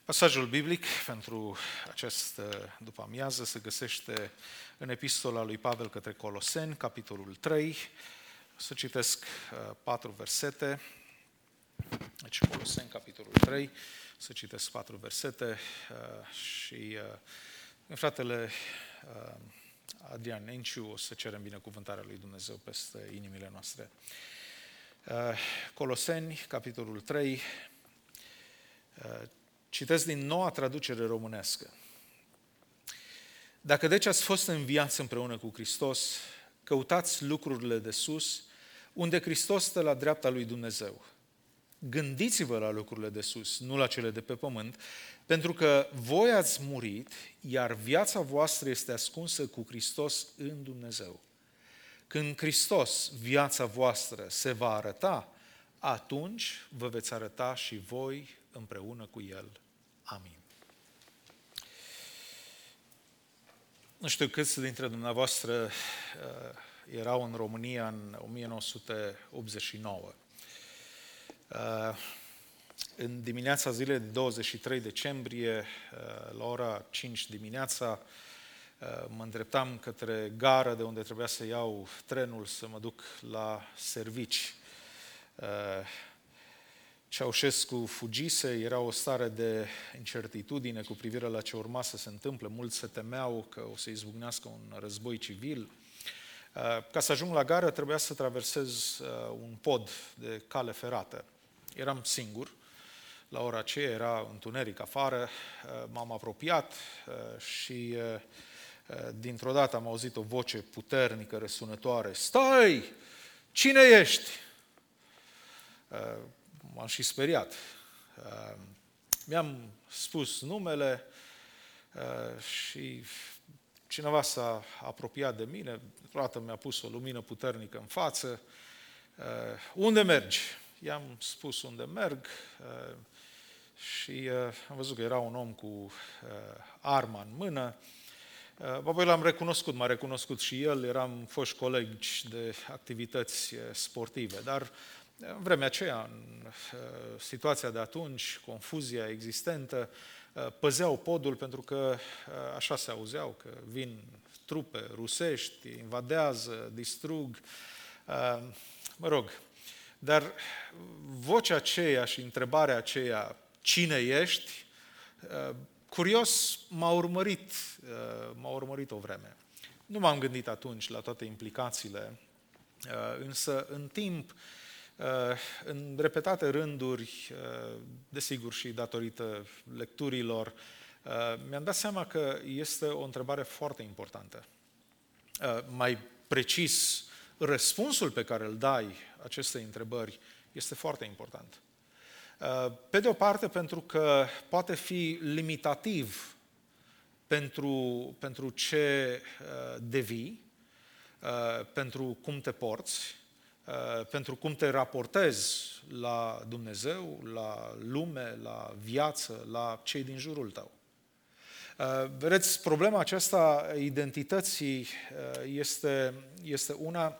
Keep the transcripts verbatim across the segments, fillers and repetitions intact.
Pasajul biblic pentru această după-amiază se găsește în epistola lui Pavel către Coloseni, capitolul trei. O să citesc uh, patru versete. Deci Coloseni, capitolul trei, să citesc patru versete uh, și uh, fratele uh, Adrian Nenciu o să cerem binecuvântarea lui Dumnezeu peste inimile noastre. Uh, Coloseni, capitolul trei, uh, citesc din Noua Traducere Românească. Dacă deci ați fost înviați împreună cu Hristos, căutați lucrurile de sus, unde Hristos stă la dreapta lui Dumnezeu. Gândiți-vă la lucrurile de sus, nu la cele de pe pământ, pentru că voi ați murit, iar viața voastră este ascunsă cu Hristos în Dumnezeu. Când Hristos, viața voastră, se va arăta, atunci vă veți arăta și voi împreună cu El. Amin. Nu știu câți dintre dumneavoastră uh, erau în România în o mie nouă sute optzeci și nouă. Uh, în dimineața zilei de douăzeci și trei decembrie, uh, la ora cinci dimineața, uh, mă îndreptam către gară de unde trebuia să iau trenul să mă duc la servici. Uh, Ceaușescu fugise, era o stare de incertitudine cu privire la ce urma să se întâmple. Mulți se temeau că o să izbucnească un război civil. Ca să ajung la gară trebuia să traversez un pod de cale ferată. Eram singur, la ora aceea era întuneric afară, m-am apropiat și dintr-o dată am auzit o voce puternică, răsunătoare. Stai! Cine ești? M-am și speriat. Mi-am spus numele și cineva s-a apropiat de mine, toată mi-a pus o lumină puternică în față. Unde mergi? I-am spus unde merg și am văzut că era un om cu arma în mână. Apoi l-am recunoscut, m-a recunoscut și el, eram foști colegi de activități sportive, dar în vremea aceea, în situația de atunci, confuzia existentă, păzeau podul pentru că așa se auzeau, că vin trupe rusești, invadează, distrug. Mă rog, dar vocea aceea și întrebarea aceea, cine ești, curios m-a urmărit, m-a urmărit o vreme. Nu m-am gândit atunci la toate implicațiile, însă în timp, în repetate rânduri, desigur și datorită lecturilor, mi-am dat seama că este o întrebare foarte importantă. Mai precis, răspunsul pe care îl dai acestei întrebări este foarte important. Pe de o parte, pentru că poate fi limitativ pentru, pentru ce devii, pentru cum te porți, pentru cum te raportezi la Dumnezeu, la lume, la viață, la cei din jurul tău. Vedeți, problema aceasta a identității este, este una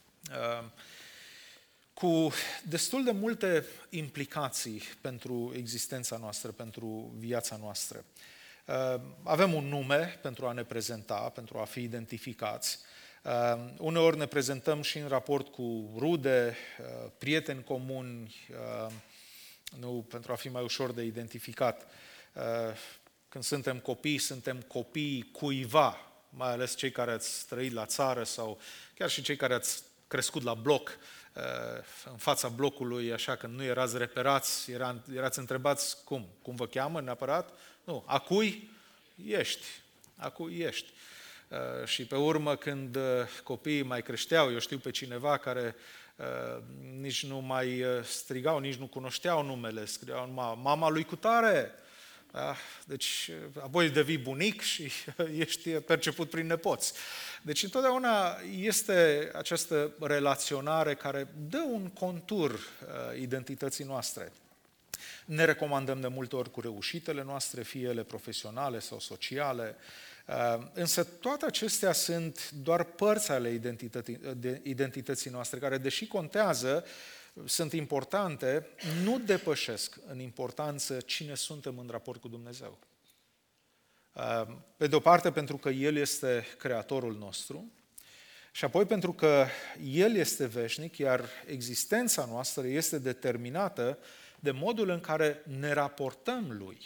cu destul de multe implicații pentru existența noastră, pentru viața noastră. Avem un nume pentru a ne prezenta, pentru a fi identificați. Uh, uneori ne prezentăm și în raport cu rude, uh, prieteni comuni, uh, nu, pentru a fi mai ușor de identificat. Uh, când suntem copii, suntem copii cuiva, mai ales cei care ați trăit la țară sau chiar și cei care ați crescut la bloc, uh, în fața blocului, așa că nu erați reperați, era, erați întrebați cum, cum vă cheamă neapărat? Nu, a cui ești? A cui ești? Uh, și pe urmă, când uh, copiii mai creșteau, eu știu pe cineva care uh, nici nu mai uh, strigau, nici nu cunoșteau numele, scriau numai mama lui cutare. Uh, deci, uh, apoi devii bunic și uh, ești perceput prin nepoți. Deci, întotdeauna este această relaționare care dă un contur uh, identității noastre. Ne recomandăm de multe ori cu reușitele noastre, fie ele profesionale sau sociale. Însă toate acestea sunt doar părți ale identității, identității noastre, care, deși contează, sunt importante, nu depășesc în importanță cine suntem în raport cu Dumnezeu. Pe de o parte, pentru că El este Creatorul nostru, și apoi pentru că El este veșnic, iar existența noastră este determinată de modul în care ne raportăm Lui.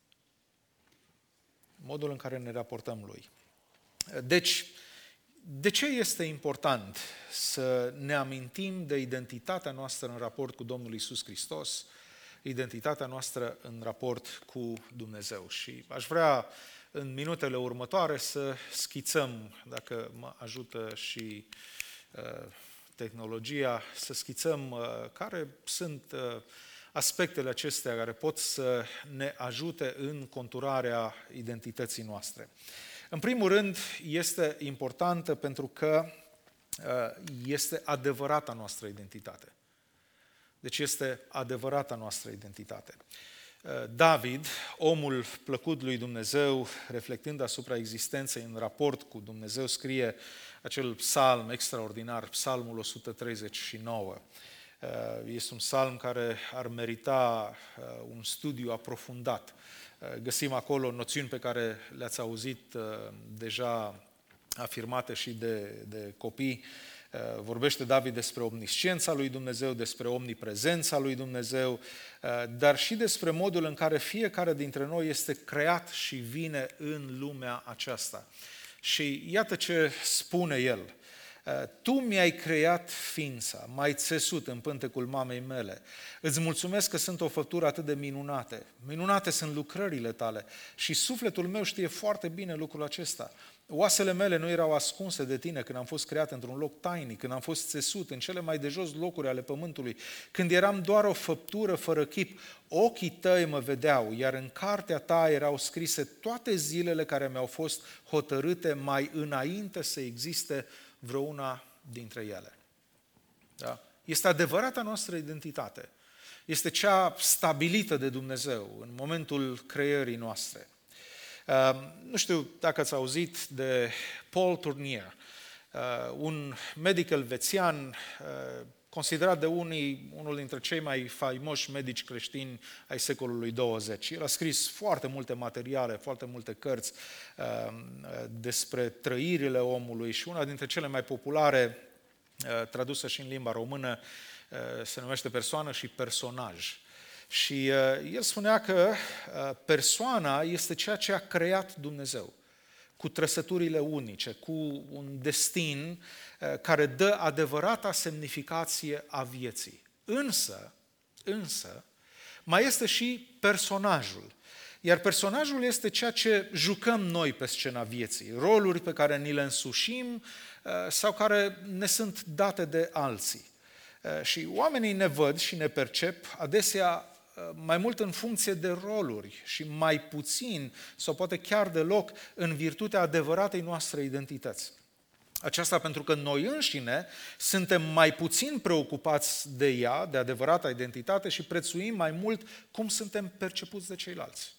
Modul în care ne raportăm Lui. Deci, de ce este important să ne amintim de identitatea noastră în raport cu Domnul Iisus Hristos, identitatea noastră în raport cu Dumnezeu? Și aș vrea în minutele următoare să schițăm, dacă mă ajută și uh, tehnologia, să schițăm uh, care sunt uh, aspectele acestea care pot să ne ajute în conturarea identității noastre. În primul rând, este importantă pentru că este adevărata noastră identitate. Deci este adevărata noastră identitate. David, omul plăcut lui Dumnezeu, reflectând asupra existenței în raport cu Dumnezeu, scrie acel psalm extraordinar, psalmul o sută treizeci și nouă. Este un psalm care ar merita un studiu aprofundat. Găsim acolo noțiuni pe care le-ați auzit deja afirmate și de, de copii. Vorbește David despre omnisciența lui Dumnezeu, despre omniprezența lui Dumnezeu, dar și despre modul în care fiecare dintre noi este creat și vine în lumea aceasta. Și iată ce spune el. Tu mi-ai creat ființa, m-ai țesut în pântecul mamei mele. Îți mulțumesc că sunt o făptură atât de minunate. Minunate sunt lucrările tale și sufletul meu știe foarte bine lucrul acesta. Oasele mele nu erau ascunse de tine când am fost creat într-un loc tainic, când am fost țesut în cele mai de jos locuri ale pământului, când eram doar o făptură fără chip. Ochii tăi mă vedeau, iar în cartea ta erau scrise toate zilele care mi-au fost hotărâte mai înainte să existe vreuna dintre ele. Da? Este adevărata noastră identitate. Este cea stabilită de Dumnezeu în momentul creării noastre. Uh, nu știu dacă ați auzit de Paul Tournier, uh, un medic elvețian uh, considerat de unii unul dintre cei mai faimoși medici creștini ai secolului douăzeci. El a scris foarte multe materiale, foarte multe cărți uh, despre trăirile omului și una dintre cele mai populare, uh, tradusă și în limba română, uh, se numește Persoană și personaj. Și uh, el spunea că uh, persoana este ceea ce a creat Dumnezeu, cu trăsăturile unice, cu un destin uh, care dă adevărata semnificație a vieții. Însă, însă, mai este și personajul. Iar personajul este ceea ce jucăm noi pe scena vieții, roluri pe care ni le însușim uh, sau care ne sunt date de alții. Uh, și oamenii ne văd și ne percep adesea mai mult în funcție de roluri și mai puțin, sau poate chiar deloc, în virtutea adevăratei noastre identități. Aceasta pentru că noi înșine suntem mai puțin preocupați de ea, de adevărata identitate, și prețuim mai mult cum suntem percepuți de ceilalți.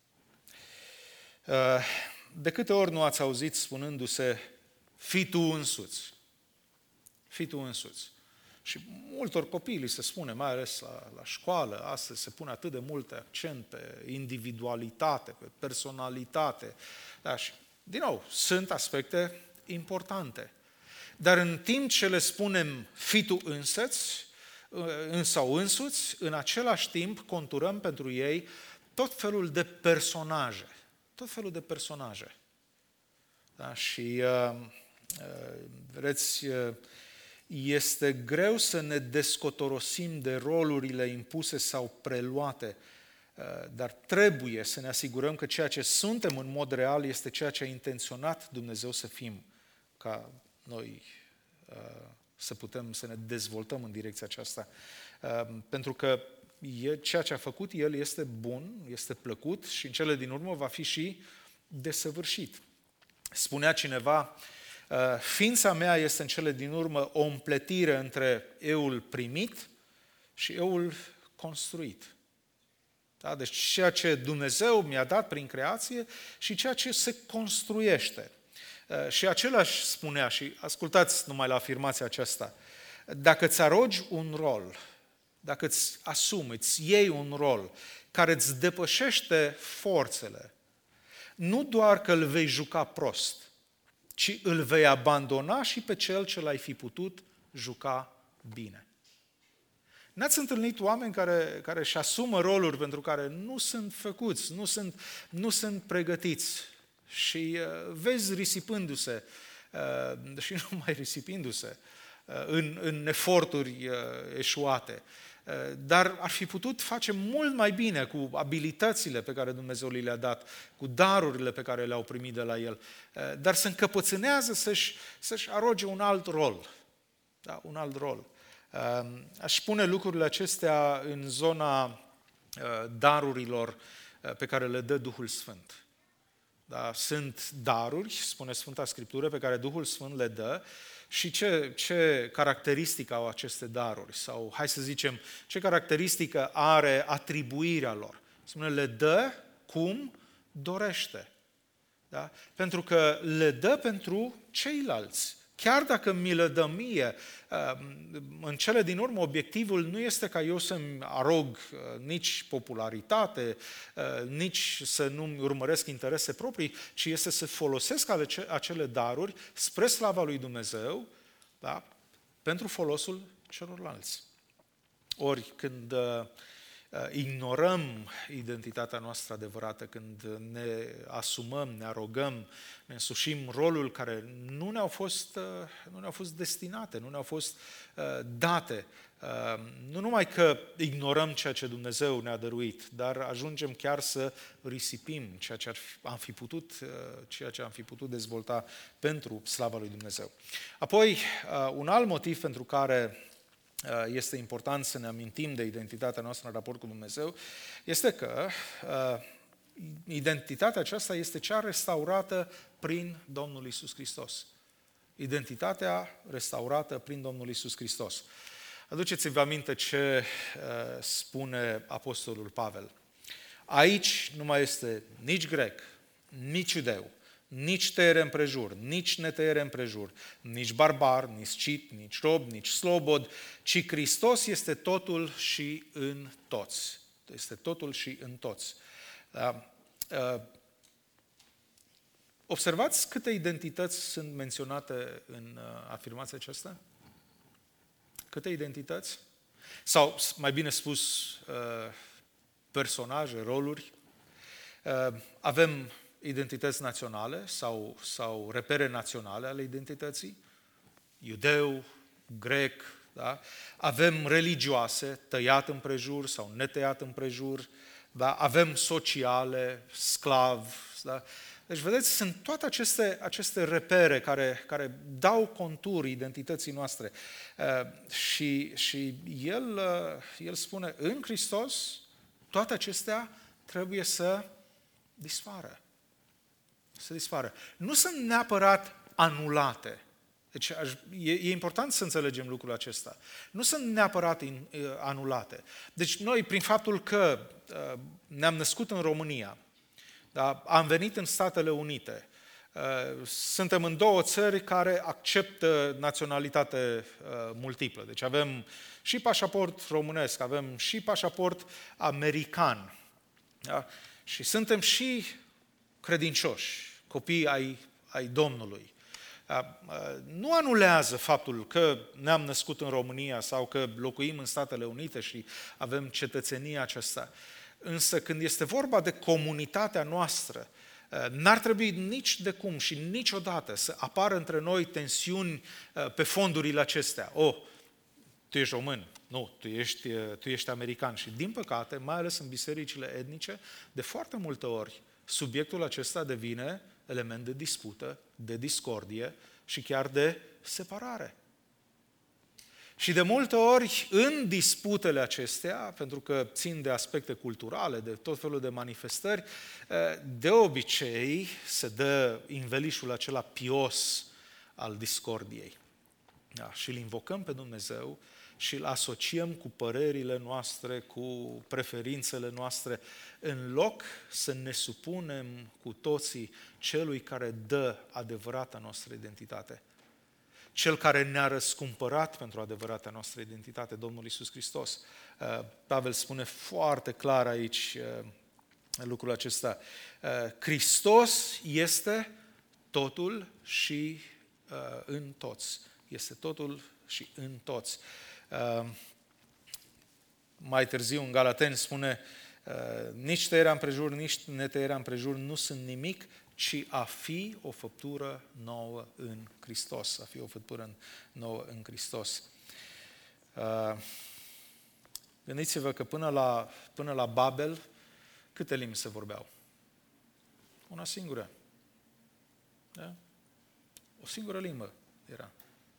De câte ori nu ați auzit spunându-se, fii tu însuți, fii tu însuți. Și multor copii li se spune, mai ales la, la școală, astăzi se pune atât de mult accent pe individualitate, pe personalitate. Da, și, din nou, sunt aspecte importante. Dar în timp ce le spunem fii tu însăți, sau însuți, în același timp conturăm pentru ei tot felul de personaje. Tot felul de personaje. Da, și, uh, uh, vedeți, uh, este greu să ne descotorosim de rolurile impuse sau preluate, dar trebuie să ne asigurăm că ceea ce suntem în mod real este ceea ce a intenționat Dumnezeu să fim, ca noi să putem să ne dezvoltăm în direcția aceasta. Pentru că ceea ce a făcut El este bun, este plăcut și în cele din urmă va fi și desăvârșit. Spunea cineva, ființa mea este în cele din urmă o împletire între eul primit și eul construit. Da? Deci ceea ce Dumnezeu mi-a dat prin creație și ceea ce se construiește. Și același spunea, și ascultați numai la afirmația aceasta, dacă îți arogi un rol dacă îți asumi, îți iei un rol care îți depășește forțele, nu doar că îl vei juca prost, ci îl vei abandona și pe cel ce l-ai fi putut juca bine. N-ați întâlnit oameni care, care își asumă roluri pentru care nu sunt făcuți, nu sunt, nu sunt pregătiți și uh, vezi risipându-se uh, și nu mai risipindu-se uh, în, în eforturi uh, eșuate. Uh, dar ar fi putut face mult mai bine cu abilitățile pe care Dumnezeu li le-a dat, cu darurile pe care le-au primit de la El, uh, dar se încăpățânează să-și, să-și aroge un alt rol. Da, un alt rol. Aș pune lucrurile acestea în zona darurilor pe care le dă Duhul Sfânt. Da, sunt daruri, spune Sfânta Scriptură, pe care Duhul Sfânt le dă și ce, ce caracteristică au aceste daruri? Sau, hai să zicem, ce caracteristică are atribuirea lor? Spune, le dă cum dorește. Da? Pentru că le dă pentru ceilalți. Chiar dacă mi le dă mie, în cele din urmă, obiectivul nu este ca eu să-mi arog nici popularitate, nici să nu-mi urmăresc interese proprii, ci este să folosesc acele daruri spre slava lui Dumnezeu, da? Pentru folosul celorlalți. Ori când ignorăm identitatea noastră adevărată, când ne asumăm, ne arogăm, ne însușim rolul care nu ne-au fost, nu ne-au fost destinate, nu ne-au fost date. Nu numai că ignorăm ceea ce Dumnezeu ne-a dăruit, dar ajungem chiar să risipim ceea ce am fi putut, ceea ce am fi putut dezvolta pentru slava lui Dumnezeu. Apoi, un alt motiv pentru care este important să ne amintim de identitatea noastră în raport cu Dumnezeu, este că uh, identitatea aceasta este cea restaurată prin Domnul Iisus Hristos. Identitatea restaurată prin Domnul Iisus Hristos. Aduceți-vă aminte ce uh, spune Apostolul Pavel. Aici nu mai este nici grec, nici iudeu, nici tăiere împrejur, nici netăiere împrejur, nici barbar, nici cit, nici rob, nici slobod, ci Hristos este totul și în toți. Este totul și în toți. Da? Observați câte identități sunt menționate în afirmația aceasta? Câte identități? Sau, mai bine spus, personaje, roluri. Avem identități naționale sau, sau repere naționale ale identității, iudeu, grec, da? Avem religioase, tăiat împrejur sau netăiat împrejur, da? Avem sociale, sclav, da? Deci, vedeți, sunt toate aceste, aceste repere care, care dau conturi identității noastre. Uh, și și el, uh, el spune, în Hristos, toate acestea trebuie să dispară. Să dispară. Nu sunt neapărat anulate. Deci e, e important să înțelegem lucrul acesta. Nu sunt neapărat in, anulate. Deci noi, prin faptul că uh, ne-am născut în România, da, am venit în Statele Unite, uh, suntem în două țări care acceptă naționalitate uh, multiplă. Deci avem și pașaport românesc, avem și pașaport american. Da? Și suntem și credincioși, copii ai, ai Domnului. Nu anulează faptul că ne-am născut în România sau că locuim în Statele Unite și avem cetățenia aceasta. Însă când este vorba de comunitatea noastră, n-ar trebui nici de cum și niciodată să apară între noi tensiuni pe fondurile acestea. Oh, tu ești român, nu, tu ești, tu ești american. Și din păcate, mai ales în bisericile etnice, de foarte multe ori, subiectul acesta devine element de dispută, de discordie și chiar de separare. Și de multe ori, în disputele acestea, pentru că țin de aspecte culturale, de tot felul de manifestări, de obicei se dă învelișul acela pios al discordiei. Da, și îl invocăm pe Dumnezeu și îl asociem cu părerile noastre, cu preferințele noastre, în loc să ne supunem cu toții celui care dă adevărata noastră identitate. Cel care ne-a răscumpărat pentru adevărata noastră identitate, Domnul Iisus Hristos. Pavel spune foarte clar aici lucrul acesta. Hristos este totul și în toți. Este totul și în toți. Mai târziu în Galateni spune, nici tăierea împrejur, nici netăierea împrejur nu sunt nimic, ci a fi o făptură nouă în Hristos. A fi o făptură nouă în Hristos. Gândiți-vă că până la, până la Babel, câte limbi se vorbeau? Una singură. Da? O singură limbă era.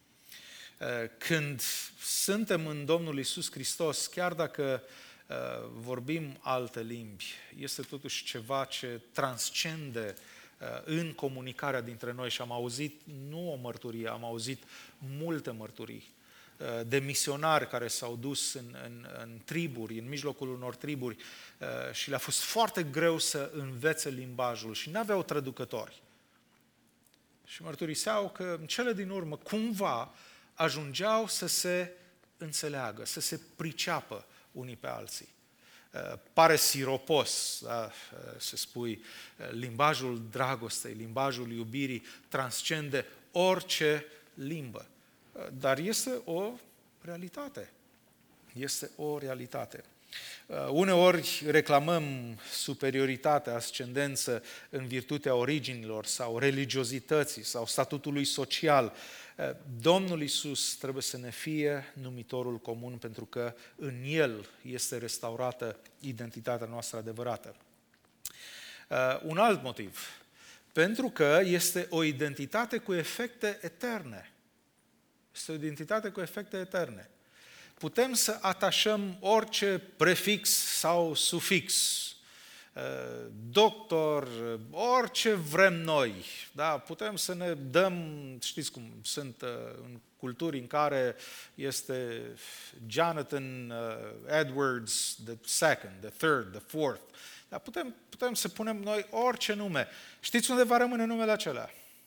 Când suntem în Domnul Iisus Hristos, chiar dacă vorbim alte limbi, este totuși ceva ce transcende în comunicarea dintre noi și am auzit nu o mărturie, am auzit multe mărturii de misionari care s-au dus în, în, în triburi, în mijlocul unor triburi și le-a fost foarte greu să învețe limbajul și n-aveau traducători. Și mărturiseau că în cele din urmă, cumva, ajungeau să se înțeleagă, să se priceapă unii pe alții. Pare siropos, da? Să spui, limbajul dragostei, limbajul iubirii transcende orice limbă. Dar este o realitate. Este o realitate. Uneori reclamăm superioritate, ascendență în virtutea originilor sau religiozității sau statutului social. Domnul Iisus trebuie să ne fie numitorul comun pentru că în El este restaurată identitatea noastră adevărată. Un alt motiv, pentru că este o identitate cu efecte eterne. Este o identitate cu efecte eterne. Putem să atașăm orice prefix sau sufix, doctor, orice vrem noi. Da? Putem să ne dăm, știți cum sunt în culturi în care este Jonathan Edwards the second, the third, the fourth. Dar putem, putem să punem noi orice nume. Știți unde va rămâne numele acela?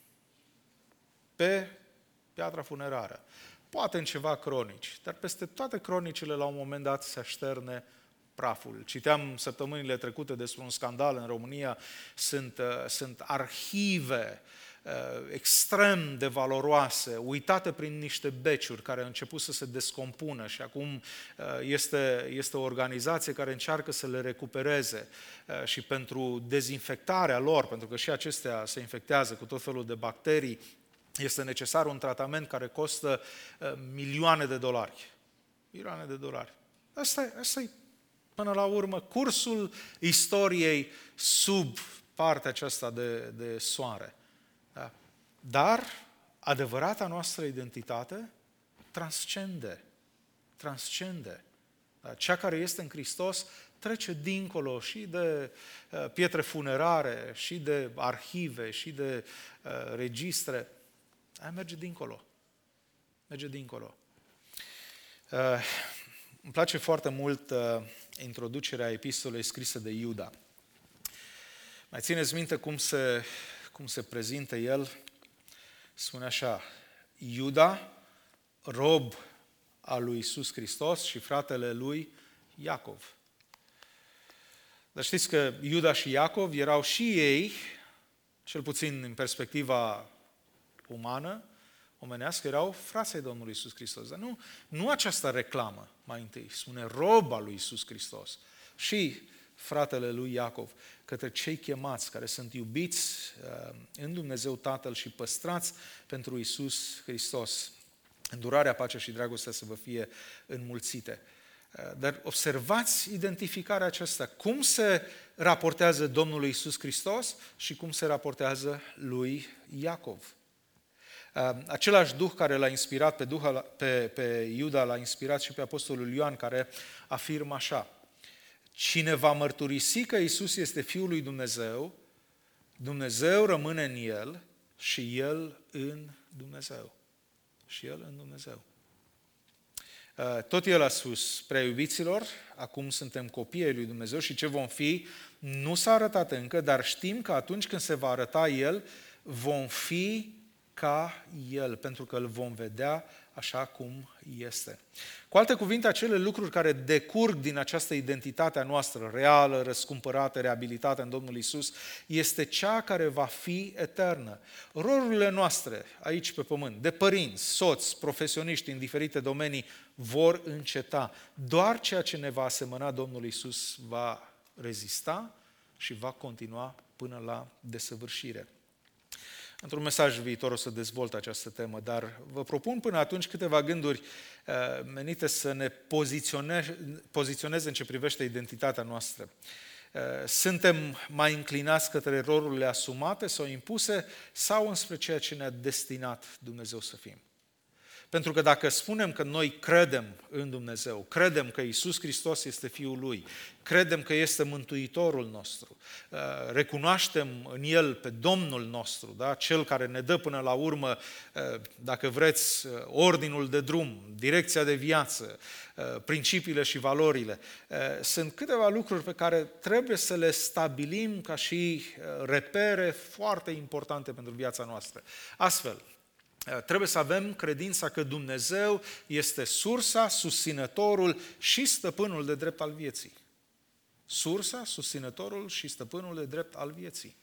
Pe piatra funerară. Poate în ceva cronici, dar peste toate cronicile la un moment dat se așterne praful. Citeam săptămânile trecute despre un scandal în România, sunt, sunt arhive extrem de valoroase, uitate prin niște beciuri care au început să se descompună și acum este, este o organizație care încearcă să le recupereze și pentru dezinfectarea lor, pentru că și acestea se infectează cu tot felul de bacterii, este necesar un tratament care costă uh, milioane de dolari. Milioane de dolari. Asta e, asta e, până la urmă, cursul istoriei sub partea aceasta de, de soare. Da? Dar adevărata noastră identitate transcende. Transcende. Da? Cea care este în Hristos trece dincolo și de uh, pietre funerare, și de arhive, și de uh, registre. Aia merge dincolo. Merge dincolo. Uh, îmi place foarte mult uh, introducerea epistolei scrisă de Iuda. Mai țineți minte cum se, cum se prezintă el? Spune așa, Iuda, rob al lui Iisus Hristos și fratele lui Iacov. Dar știți că Iuda și Iacov erau și ei, cel puțin în perspectiva umană, omenească, erau frații Domnului Iisus Hristos. Dar nu, nu această reclamă mai întâi, spune rob al lui Iisus Hristos și fratele lui Iacov, către cei chemați care sunt iubiți uh, în Dumnezeu Tatăl și păstrați pentru Iisus Hristos. Îndurarea, pacea și dragostea să vă fie înmulțite. Uh, dar observați identificarea aceasta. Cum se raportează Domnului Iisus Hristos și cum se raportează lui Iacov. Același Duh care l-a inspirat pe, Duh, pe, pe Iuda, l-a inspirat și pe Apostolul Ioan, care afirmă așa: cine va mărturisi că Iisus este Fiul lui Dumnezeu, Dumnezeu rămâne în El și El în Dumnezeu. Și El în Dumnezeu. Tot El a spus, prea iubiților, acum suntem copii ai lui Dumnezeu și ce vom fi nu s-a arătat încă, dar știm că atunci când se va arăta El, vom fi ca El, pentru că îl vom vedea așa cum este. Cu alte cuvinte, acele lucruri care decurg din această identitate a noastră, reală, răscumpărată, reabilitată în Domnul Iisus, este cea care va fi eternă. Rolurile noastre aici pe pământ, de părinți, soți, profesioniști în diferite domenii, vor înceta. Doar ceea ce ne va asemăna Domnul Iisus va rezista și va continua până la desăvârșire. Într-un mesaj viitor o să dezvolt această temă, dar vă propun până atunci câteva gânduri uh, menite să ne poziționeze, poziționeze în ce privește identitatea noastră. Uh, suntem mai înclinați către rolurile asumate sau impuse sau înspre ceea ce ne-a destinat Dumnezeu să fim? Pentru că dacă spunem că noi credem în Dumnezeu, credem că Iisus Hristos este Fiul Lui, credem că este Mântuitorul nostru, recunoaștem în El pe Domnul nostru, da? Cel care ne dă până la urmă, dacă vreți, ordinul de drum, direcția de viață, principiile și valorile, sunt câteva lucruri pe care trebuie să le stabilim ca și repere foarte importante pentru viața noastră. Astfel, trebuie să avem credința că Dumnezeu este sursa, susținătorul și stăpânul de drept al vieții. Sursa, susținătorul și stăpânul de drept al vieții.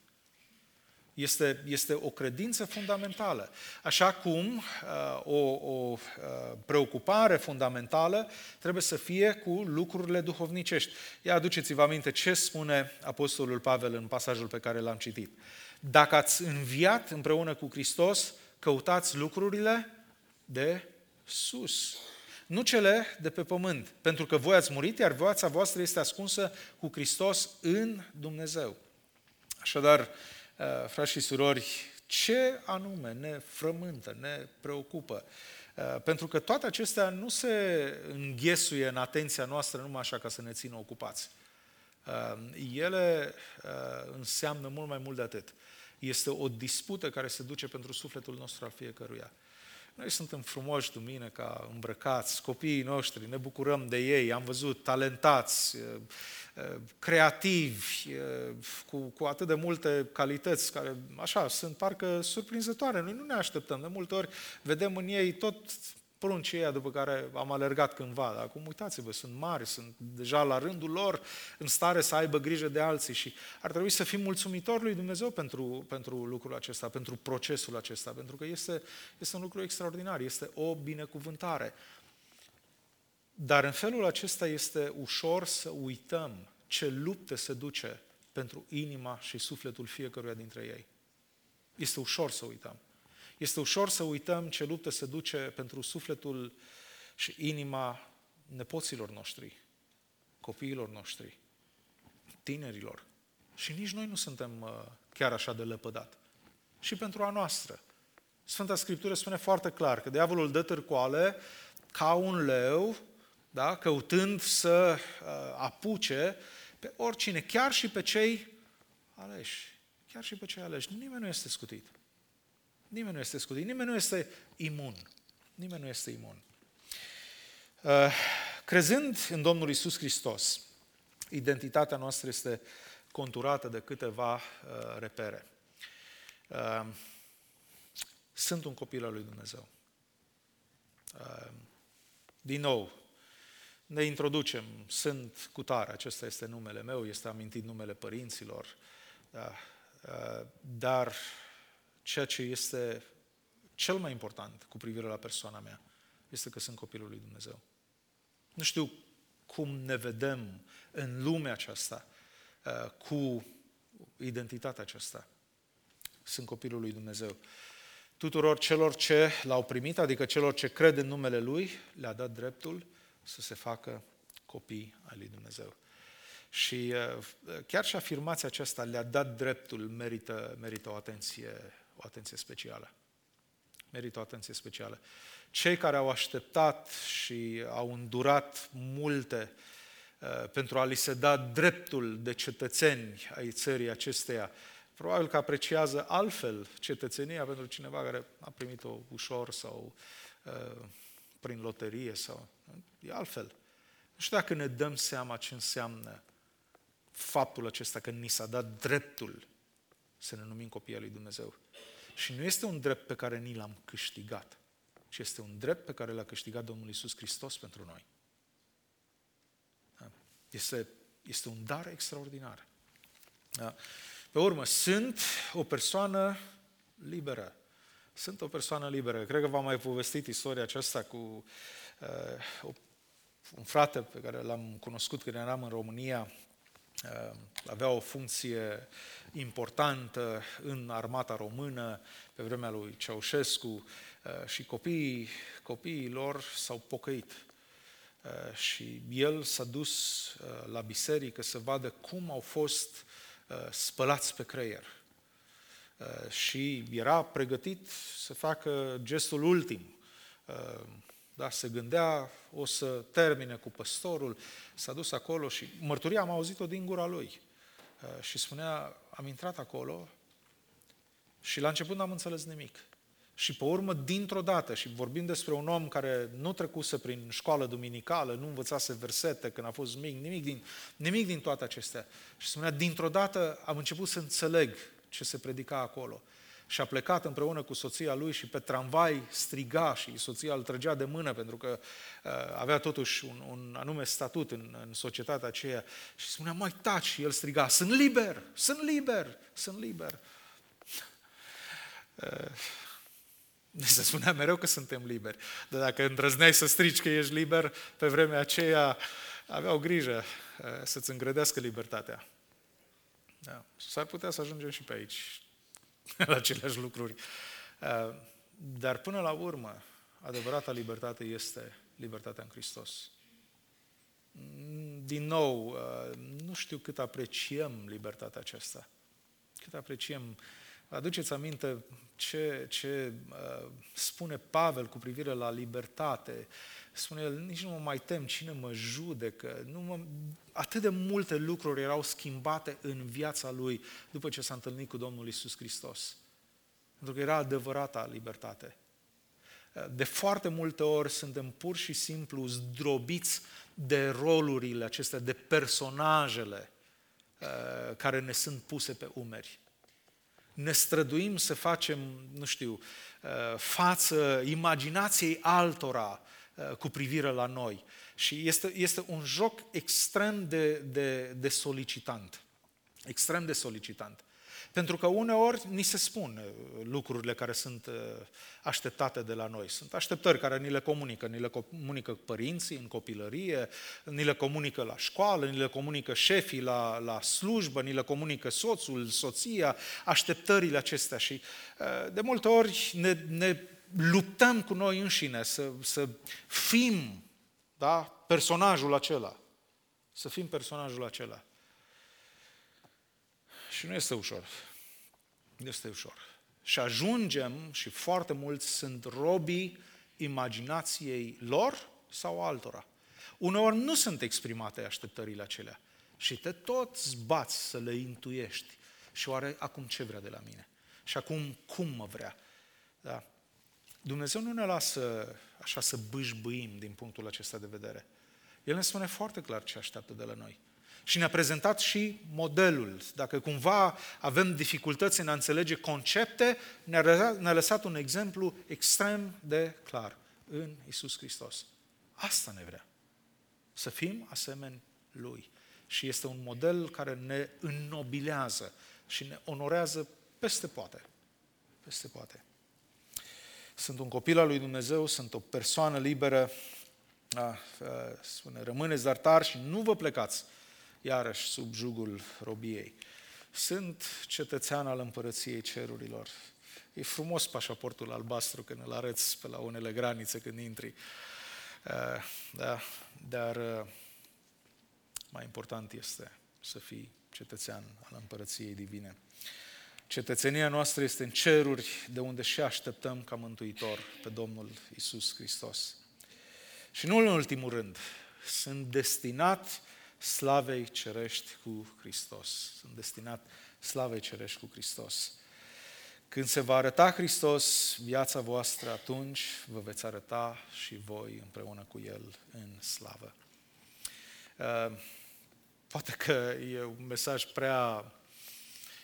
Este, este o credință fundamentală. Așa cum uh, o, o uh, preocupare fundamentală trebuie să fie cu lucrurile duhovnicești. Ia aduceți-vă aminte ce spune Apostolul Pavel în pasajul pe care l-am citit. Dacă ați înviat împreună cu Hristos, căutați lucrurile de sus, nu cele de pe pământ, pentru că voi ați murit, iar viața voastră este ascunsă cu Hristos în Dumnezeu. Așadar, frați și surori, ce anume ne frământă, ne preocupă? Pentru că toate acestea nu se înghesuie în atenția noastră numai așa ca să ne țină ocupați. Ele înseamnă mult mai mult de atât. Este o dispută care se duce pentru sufletul nostru al fiecăruia. Noi suntem frumoși duminica, îmbrăcați, copiii noștri, ne bucurăm de ei, am văzut talentați, creativi, cu, cu atât de multe calități care, așa, sunt parcă surprinzătoare. Noi nu ne așteptăm, de multe ori vedem în ei tot pruncii ăia după care am alergat cândva. Dar acum uitați-vă, sunt mari, sunt deja la rândul lor în stare să aibă grijă de alții și ar trebui să fim mulțumitori lui Dumnezeu pentru, pentru lucrul acesta, pentru procesul acesta, pentru că este, este un lucru extraordinar, este o binecuvântare. Dar în felul acesta este ușor să uităm ce lupte se duce pentru inima și sufletul fiecăruia dintre ei. Este ușor să uităm. Este ușor să uităm ce luptă se duce pentru sufletul și inima nepoților noștri, copiilor noștri, tinerilor. Și nici noi nu suntem chiar așa de lepădat. Și pentru a noastră. Sfânta Scriptură spune foarte clar că diavolul dă târcoale ca un leu, da, căutând să apuce pe oricine, chiar și pe cei aleși. Chiar și pe cei aleși. Nimeni nu este scutit. Nimeni nu este scutit, nimeni nu este imun. Nimeni nu este imun. Crezând în Domnul Iisus Hristos, identitatea noastră este conturată de câteva repere. Sunt un copil al lui Dumnezeu. Din nou, ne introducem, sunt cutare, acesta este numele meu, este amintit numele părinților, dar ceea ce este cel mai important cu privire la persoana mea este că sunt copilul lui Dumnezeu. Nu știu cum ne vedem în lumea aceasta cu identitatea aceasta. Sunt copilul lui Dumnezeu. Tuturor celor ce l-au primit, adică celor ce cred în numele Lui, le-a dat dreptul să se facă copii ai lui Dumnezeu. Și chiar și afirmația aceasta, le-a dat dreptul, merită, merită o atenție, o atenție specială. Merită o atenție specială. Cei care au așteptat și au îndurat multe uh, pentru a li se da dreptul de cetățeni ai țării acesteia, probabil că apreciază altfel cetățenia pentru cineva care a primit-o ușor sau uh, prin loterie sau e altfel. Nu știu dacă ne dăm seama ce înseamnă faptul acesta că ni s-a dat dreptul să ne numim copii al lui Dumnezeu. Și nu este un drept pe care ni l-am câștigat, ci este un drept pe care l-a câștigat Domnul Iisus Hristos pentru noi. Este, este un dar extraordinar. Da? Pe urmă, sunt o persoană liberă. Sunt o persoană liberă. Cred că v-am mai povestit istoria aceasta cu uh, o, un frate pe care l-am cunoscut când eram în România. Uh, avea o funcție importantă în armata română pe vremea lui Ceaușescu uh, și copiii, copiii lor s-au pocăit. Uh, și el s-a dus uh, la biserică să vadă cum au fost uh, spălați pe creier. Uh, și era pregătit să facă gestul ultim. Uh, da, se gândea, o să termine cu păstorul, s-a dus acolo și mărturia am auzit-o din gura lui. Uh, și spunea, am intrat acolo și la început n-am înțeles nimic. Și pe urmă, dintr-o dată, și vorbim despre un om care nu trecuse prin școală duminicală, nu învățase versete când a fost mic, nimic din, nimic din toate acestea. Și spunea, dintr-o dată am început să înțeleg ce se predica acolo. Și a plecat împreună cu soția lui și pe tramvai striga și soția îl trăgea de mână pentru că uh, avea totuși un, un anume statut în, în societatea aceea. Și spunea, mai taci, și el striga, sunt liber, sunt liber, sunt liber. Uh, Se spunea mereu că suntem liberi. Dar dacă îndrăzneai să strici că ești liber, pe vremea aceea aveau grijă să-ți îngrădească libertatea. Da. S-ar putea să ajungem și pe aici, la aceleași lucruri. Dar până la urmă, adevărata libertate este libertatea în Hristos. Din nou, nu știu cât apreciem libertatea aceasta. Cât apreciem. Aduceți aminte ce, ce uh, spune Pavel cu privire la libertate. Spune el, nici nu mă mai tem, cine mă judecă. Nu mă... Atât de multe lucruri erau schimbate în viața lui după ce s-a întâlnit cu Domnul Iisus Hristos. Pentru că era adevărata libertate. De foarte multe ori suntem pur și simplu zdrobiți de rolurile acestea, de personajele uh, care ne sunt puse pe umeri. Ne străduim să facem, nu știu, față imaginației altora cu privire la noi. Și este, este un joc extrem de, de, de solicitant. Extrem de solicitant. Pentru că uneori ni se spun lucrurile care sunt așteptate de la noi. Sunt așteptări care ni le comunică. Ni le comunică părinții în copilărie, ni le comunică la școală, ni le comunică șefii la, la slujbă, ni le comunică soțul, soția, așteptările acestea. Și de multe ori ne, ne luptăm cu noi înșine să, să fim, da, personajul acela. Să fim personajul acela. Și nu este ușor. Nu este ușor. Și ajungem, și foarte mulți sunt robii imaginației lor sau altora. Uneori nu sunt exprimate așteptările acelea. Și te tot zbați să le intuiești. Și oare acum ce vrea de la mine? Și acum cum mă vrea? Da. Dumnezeu nu ne lasă așa să bâșbâim din punctul acesta de vedere. El ne spune foarte clar ce așteaptă de la noi. Și ne-a prezentat și modelul. Dacă cumva avem dificultăți în a înțelege concepte, ne-a lăsat un exemplu extrem de clar în Iisus Hristos. Asta ne vrea. Să fim asemeni Lui. Și este un model care ne înnobilează și ne onorează peste poate. Peste poate. Sunt un copil al lui Dumnezeu, sunt o persoană liberă. A, spune, rămâneți dar tari și nu vă plecați iarăși sub jugul robiei. Sunt cetățean al împărăției cerurilor. E frumos pașaportul albastru când îl arăți pe la unele granițe când intri. Da, dar mai important este să fii cetățean al împărăției divine. Cetățenia noastră este în ceruri, de unde și așteptăm ca mântuitor pe Domnul Iisus Hristos. Și nu în ultimul rând, sunt destinat slavei cerești cu Hristos. Sunt destinat slavei cerești cu Hristos. Când se va arăta Hristos, viața voastră, atunci vă veți arăta și voi împreună cu El în slavă. Poate că e un mesaj prea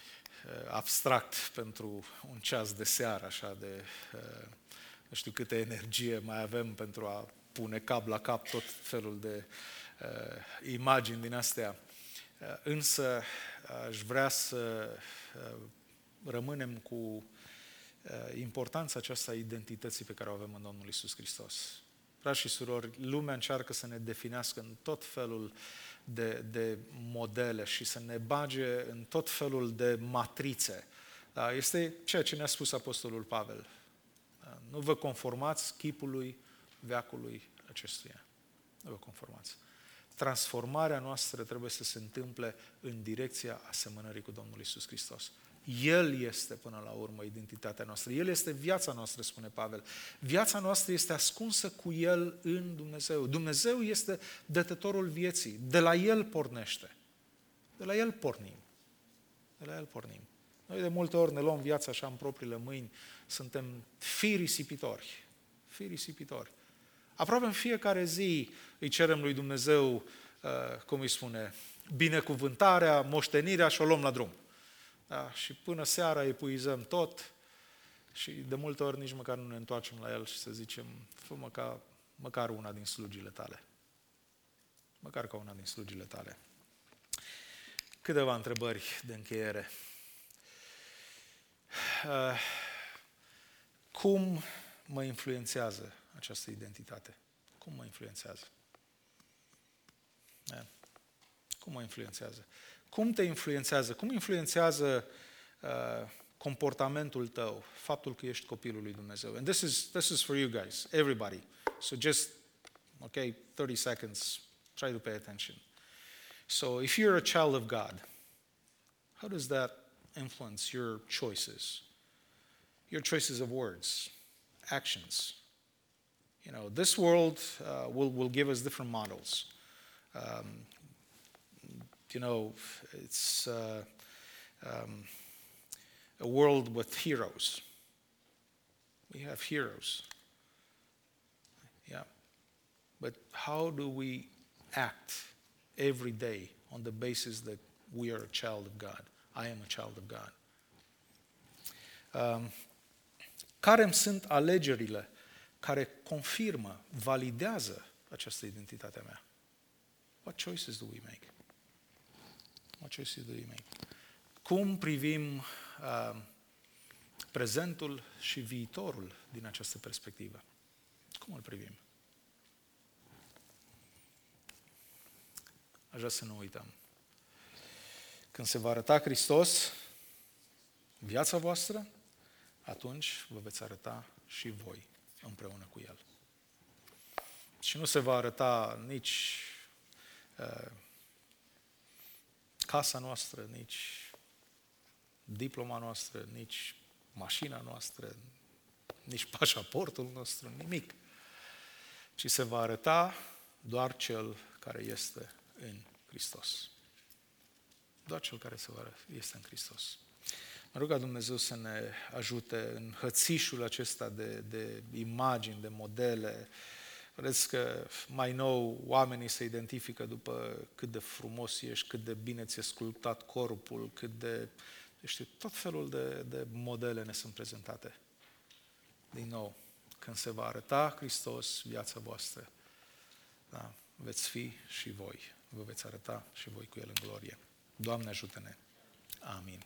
abstract pentru un ceas de seară, așa de nu știu câte energie mai avem pentru a pune cap la cap tot felul de uh, imagini din astea. Uh, însă aș vrea să uh, rămânem cu uh, importanța aceasta a identității pe care o avem în Domnul Iisus Hristos. Frați și surori, lumea încearcă să ne definească în tot felul de, de modele și să ne bage în tot felul de matrițe. Da? Este ceea ce ne-a spus Apostolul Pavel. Da? Nu vă conformați chipului veacului acestuia. Nu vă conformați. Transformarea noastră trebuie să se întâmple în direcția asemănării cu Domnul Iisus Hristos. El este, până la urmă, identitatea noastră. El este viața noastră, spune Pavel. Viața noastră este ascunsă cu El în Dumnezeu. Dumnezeu este dătătorul vieții. De la El pornește. De la El pornim. De la El pornim. Noi de multe ori ne luăm viața așa în propriile mâini. Suntem fii risipitori. Fii risipitori. Aproape în fiecare zi îi cerem lui Dumnezeu, cum îi spune, binecuvântarea, moștenirea și o luăm la drum. Da? Și până seara epuizăm tot și de multe ori nici măcar nu ne întoarcem la El și să zicem, fă-mă ca măcar una din slugile Tale. Măcar ca una din slugile Tale. Câteva întrebări de încheiere. Cum mă influențează această identitate? Cum mă influențează? Da. Cum mă influențează? Cum te influențează? Cum influențează uh, comportamentul tău, faptul că ești copilul lui Dumnezeu? And this is this is for you guys, everybody. So just okay, thirty seconds, try to pay attention. So if you're a child of God, how does that influence your choices? Your choices of words, actions. You know, this world uh, will will give us different models. Um, You know, it's uh, um, a world with heroes. We have heroes. Yeah. But how do we act every day on the basis that we are a child of God? I am a child of God. Um, care îmi sunt alegerile care confirmă, validează această identitate a mea? What choices do we make? What choices do we make? Cum privim uh, prezentul și viitorul din această perspectivă? Cum îl privim? Aș vrea să nu uităm. Când se va arăta Hristos viața voastră, atunci vă veți arăta și voi împreună cu El. Și nu se va arăta nici uh, casa noastră, nici diploma noastră, nici mașina noastră, nici pașaportul nostru, nimic. Ci se va arăta doar Cel care este în Hristos. Doar Cel care este în Hristos. Mă rog ca Dumnezeu să ne ajute în hățișul acesta de, de imagini, de modele. Vedeți că mai nou oamenii se identifică după cât de frumos ești, cât de bine ți-e sculptat corpul, cât de, știu, tot felul de, de modele ne sunt prezentate. Din nou, când se va arăta Hristos viața voastră, da, veți fi și voi, vă veți arăta și voi cu El în glorie. Doamne ajută-ne! Amin.